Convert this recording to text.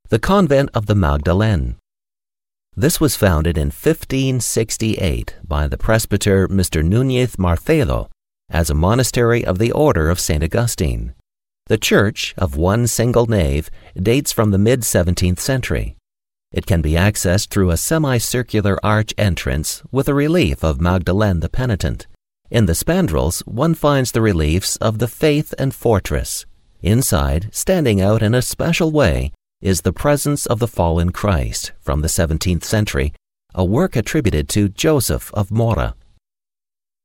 The Convent of the Magdalene. This was founded in 1568 by the presbyter Mr. Núñez Marcelo as a monastery of the Order of St. Augustine. The church, of one single nave, dates from the mid-17th century. It can be accessed through a semicircular arch entrance with a relief of Magdalene the Penitent. In the spandrels, one finds the reliefs of the Faith and Fortress. Inside, standing out in a special way, is the presence of the fallen Christ from the 17th century, a work attributed to Joseph of Mora.